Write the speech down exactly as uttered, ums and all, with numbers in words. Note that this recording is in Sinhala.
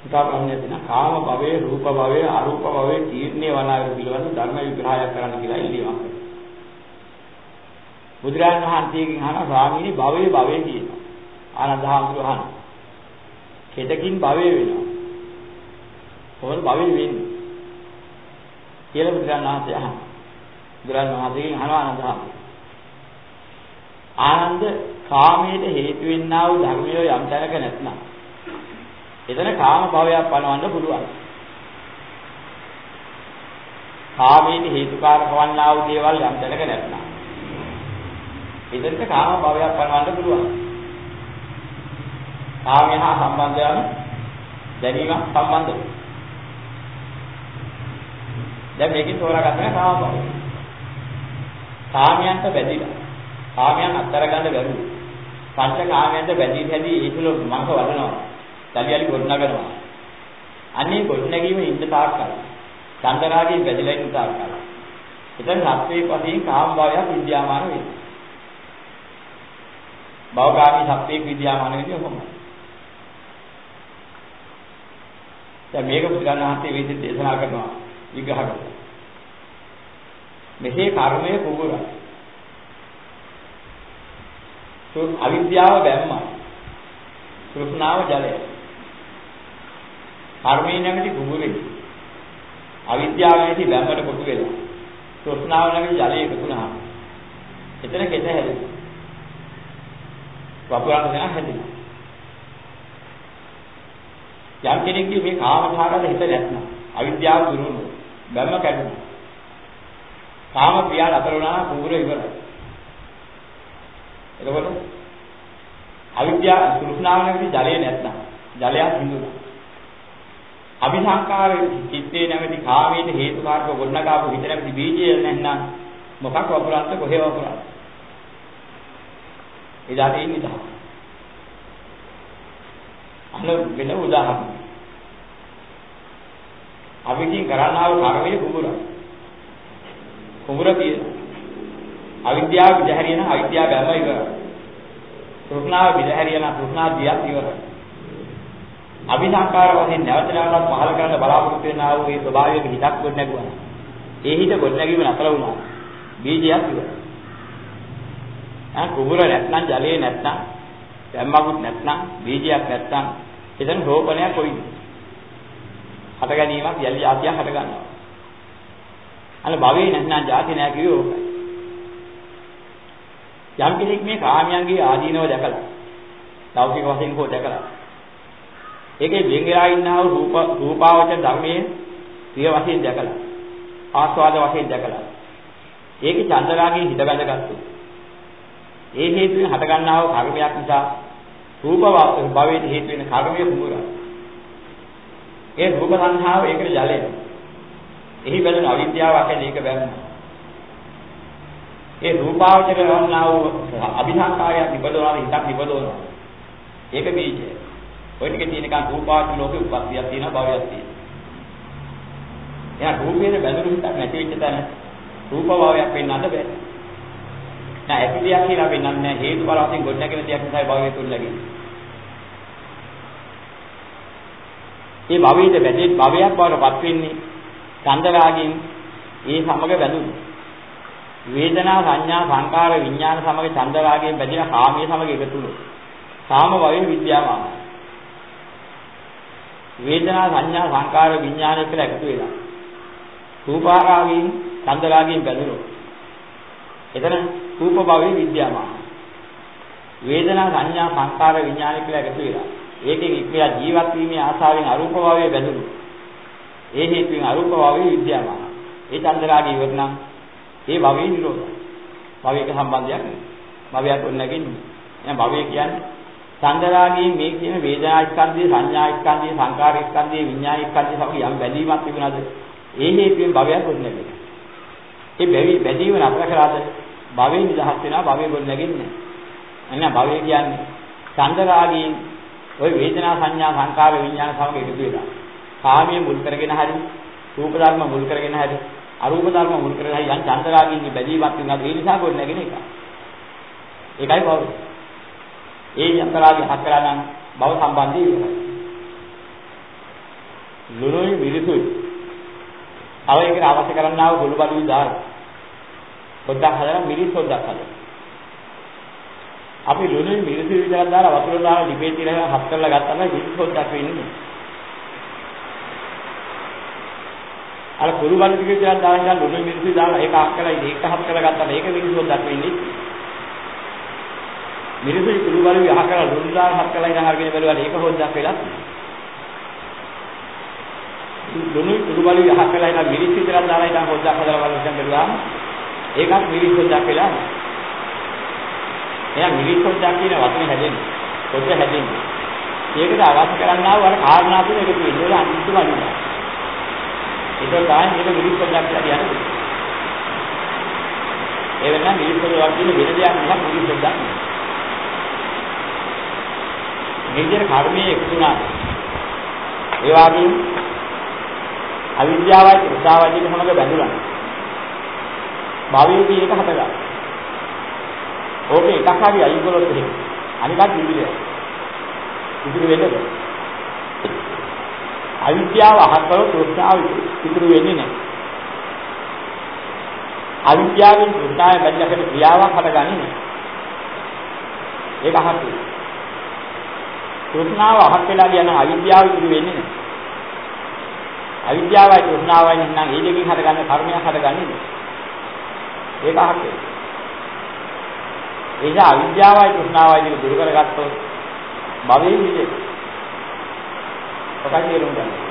උදාහරණයක් දෙන කාම භවයේ රූප භවයේ අරූප භවයේ තීර්ණේ වනාවර පිළිබඳ ධර්ම විග්‍රහයක් කරන්න කියලා ඉල්ලීමක් කරනවා. බුදුරජාණන් වහන්සේගෙන් අහන ස්වාමීනි භවයේ භවයේ කියනවා. ආනන්ද හාමුදුරුවෝ අහන. කෙතකින් භවයේ වෙනවා. කොහොමද භවයේ වෙන්නේ? කියලා බුදුරජාණන් වහන්සේ අහන. බුදුරජාණන් වහන්සේගෙන් අහනවා ආනන්ද හාමුදුරුවෝ. ආනන්ද කාමයට හේතු වෙන්නා වූ ධර්මයේ යම් තැනක නැත්නම් එතන කාම භවයක් පනවන්න පුළුවන්. කාමයේ හේතුකාරක වන්නා වූ දේවල් යම් තැනක නැත්නම් එතනට කාම භවයක් පනවන්න පුළුවන්. කාමය හා සම්බන්ධ යන දැනීමක් සම්බන්ධයි. දැන් මේකේ තෝරාගන්න කාම භවය. කාමයන්ට බැඳිලා කාමයන් අත්තර ගන්න බැරුව පංච කාමයන්ට බැඳී හැදී ඒ තුල මනස වඩනවා. දලියලි ගොඩනගනවා. අනේ ගොඩනැගීම ඉන්න තාක්කල් චන්දරාගයෙන් බැඳලා ඉන්න තාක්කල් එතන සත්‍යයේ වශයෙන් කාම භාවයක් විද්‍යාමාන වෙනවා. භවගාමී සත්‍යයේ විද්‍යාමාන වෙන්නේ කොහොමද? දැන් මේක බුදුරජාණන් වහන්සේ වේදිත දේශනා කරනවා විග්‍රහ කරනවා. මෙසේ කර්මයේ කුඹුරයි. සෝ අවිද්‍යාව බැම්මයි. තෘෂ්ණාව ජලය. කර්මයේ නැමැති කුඹුරේ අවිද්‍යාව නැති බැම්මට කොටු වෙලා තෘෂ්ණාව නැමැති ජලය එකතු වුණා. එතන කෙත හැදෙනවා. වපුරන දේ හැදෙනවා. යම් කෙනෙක්ගේ මේ කාම භාගද හිත නැත්නම් අවිද්‍යාව දුරු වෙනවා. බැම්ම කැඩෙනවා. කාම ක්‍රියා නතර වුණා කුඹුර ඉවරයි. එතකොට අවිද්‍යාව තෘෂ්ණාව නැති ජලය නැත්නම් ජලයක් හිඳුනා. අபிසංකාර චිත්තේ නැමැති කාමයේ හේතුකාරක ගොඩනගාපු හිත නැමැති බීජය නැත්නම් මොකක් වපුරන්ත කොහෙ වපුරන්ත? එදාට ඉන්නේ තමයි. අන්න වෙන උදාහරණයක්. අපි කින් කරන්නා වූ කර්මයේ කුඹුර. කුඹුර කියන අවිද්‍යාව විදහැරියන අවිද්‍යාව බැම ඉවරයි. තෘෂ්ණාව විදහැරියන තෘෂ්ණා දියක් ඉවරයි. අபிසංකාර වශයෙන් නැවත නැවතත් පහල කරන්න බලාපොරොත්තු වෙනා වූ ඒ ස්වභාවයක හිතක් ගොඩ නැගුවා. ඒ හිත ගොඩ නැගීම නතර වුණා. බීජයක් ඉවරයි. ආ කුඹුර නැත්නම් ජලයේ නැත්නම් බැම්මකුත් නැත්නම් බීජයක් නැත්නම් එතන රෝපණයක් කොයිද? හට ගැනීමක් යලි ආතියක් හට ගන්නවා. අන්න භවයේ නැත්නම් ಜಾති නැහැ කිව්වේ ඕකයි. යම් කෙනෙක් මේ කාමයන්ගේ ආදීනව දැකලා ලෞකික වශයෙන් හෝ දැකලා ඒකේ වෙන්ගලා ඉන්නා වූ රූප රූපාවචර ධර්මයේ ප්‍රිය වශයෙන් දැකලා ආස්වාද වශයෙන් දැකලා ඒකේ චන්දරාගයෙන් හිත බැඳගත්තු ඒ හේතුවෙන් හට ගන්නා වූ කර්මයක් නිසා රූප භවයේ හේතු වෙන කර්මයේ කුඹුරයි. ඒ රූප සංහාව ඒකට ජලය. එහි බැලුන අවිද්‍යාව අකේ ඒක බැලුනා. ඒ රූපාවචර වන්නා වූ අභිසංකාරය නිබදවන හිතක් නිබදවන. ඒක බීජය. ඔය ටිකේ තියෙනකන් රූපාවචර ලෝකේ උප්පත්තියක් තියෙනවා භවයක් තියෙනවා. එහෙනම් රූපයේ බැඳුණු හිතක් නැති වෙච්ච තැන රූප භවයක් වෙන්නත් බෑ. නෑ ඇති දෙයක් කියලා වෙන්නන්නේ නෑ හේතු බල වශයෙන් ගොඩනැගෙන දෙයක් නිසා භවය තුල ලැබෙන්නේ. මේ භවයේ බැඳෙන භවයක් බවටපත් වෙන්නේ චන්දරාගයෙන් ඒ සමග බැඳුණු. වේදනා සංඥා සංකාර විඥාන සමග චන්දරාගයෙන් බැඳින කාමයේ සමග එකතු වුණු. කාම භවයේ විද්‍යාමාන. වේදනා සංඥා සංකාර විඥාන කියලා එකතු වෙලා. රූපාරාගයෙන් චන්දරාගයෙන් බැඳුණු. එතන රූප භවයේ විද්‍යාමාන. වේදනා සංඥා සංකාර විඥාන කියලා එකතු වෙලා. ඒකෙන් ඉක්මලා ජීවත් වීමේ ආසාවෙන් අරූප භවයේ බැඳුණු. ඒ හේතුවෙන් අරූප භවයේ විද්‍යාමාන. ඒ චන්දරාගය ඉවර නම් ඒ භවයේ නිරෝධය. භවයක සම්බන්ධයක් නෑ. භවයක් ඔන්නකින්නේ. එහෙනම් භවය කියන්නේ චන්දරාගයෙන් මේ කියන වේදනා ස්කන්ධය, සංඥා ස්කන්ධය, සංකාර ස්කන්ධය, විඥාන ස්කන්ධය සමග යම් බැඳීමක් තිබුණාද? ඒ හේතුවෙන් භවයක් ඔන්නකින්නේ. ඒ බැවි බැඳීම නතර කරාද භවයේ නිදහස් වෙනවා භවයේ ගොඩ නැගෙන්නේ. එහෙනම් භවය කියන්නේ චන්දරාගයෙන් ওই වේදනා සංඥා සංකාර විඥාන සමග එකතු වෙලා. කාමයේ මුල් කරගෙන හරි, රූප ධර්ම මුල් කරගෙන හරි, අරූප ධර්ම මුල් කරගෙන හරි යම් චන්දරාගයෙන් බැඳීමක් වෙනවා. ඒ නිසා ගොඩ නැගෙන එක. ඒකයි භවය. ඒ චන්දරාගය හත් කරලා නම් භව සම්බන්ධය ඉවරයි. ලුණුයි මිරිසුයි. අව ඒකට අවශ්‍ය කරන්නා වූ ගොළු බඩුයි දාලා. පොඩ්ඩක් හදලා මිරිස් පොඩ්ඩක් හදලා. අපි ලුණුයි මිරිසුයි විතරක් දාලා වතුර දාලා ලිපේ තියලා හත් කරලා ගත්තාම මිරිස් පොඩ්ඩක් වෙන්නේ. අර ගොළු බඩු ටික විතරක් දාලා ඉඳන් ලුණුයි මිරිසුයි දාලා ඒක අක් කරලා ඒක හත් කරලා ගත්තාම ඒක මිරිස් පොඩ්ඩක් වෙන්නේ. මිරිසුයි ගොළු බඩු යහ කරලා ලුණු දාලා හත් කරලා ඉඳන් අරගෙන බලුවා ඒක පොඩ්ඩක් වෙලා. ලුණුයි ගොළු බඩු යහ කරලා ඉඳන් මිරිස් විතරක් දාලා ඉඳන් පොඩ්ඩක් හදලා බලන්න බැලුවා. ඒකත් මිරිස් පොඩ්ඩක් වෙලා. එයා මිරිස් පොඩ්ඩක් කියන වචනේ හැදෙන්නේ. පොඩ්ඩ හැදෙන්නේ. ඒකට අවශ්‍ය කරන්නා වූ අර කාරණා තුන එකතු වෙන්නේ. ඒක අනිත් වලින්. ඒක තමයි මේක මිරිස් පොඩ්ඩක් කියලා කියන්නේ. ඒ වෙනවා මිරිස් පොඩ්ඩක් කියන වෙන දෙයක් නෙවෙයි මිරිස් පොඩ්ඩක්. මේකේ කර්මයේ එකතුනා. ඒ වගේම අවිද්‍යාවයි උසාවයි කියන මොනක බැඳුණා. භාවයේදී ඒක හටගන්නවා. ඕකේ එකක් හරි අයින් කළොත් එහෙම. අනිකත් නිවිද. ඉතුරු වෙන්නේ. අවිද්‍යාව අහකලොත් තෘෂ්ණාව ඉතුරු වෙන්නේ නැහැ. අවිද්‍යාවෙන් තෘෂ්ණාව බැඳගෙන ක්‍රියාවක් හටගන්නේ නැහැ. ඒක අහතු. තෘෂ්ණාව අහක් වෙලා කියන අවිද්‍යාව ඉතුරු වෙන්නේ නැහැ. අවිද්‍යාවයි තෘෂ්ණාවයි නම් ඒ දෙකෙන් හටගන්න කර්මයක් හටගන්නේ නැහැ. ඒක අහක්. එනිසා අවිද්‍යාවයි තෘෂ්ණාවයි දෙක දුරු කරගත්තොත් භවයේ විදේ. ඔකයි තේරුම් ගන්න.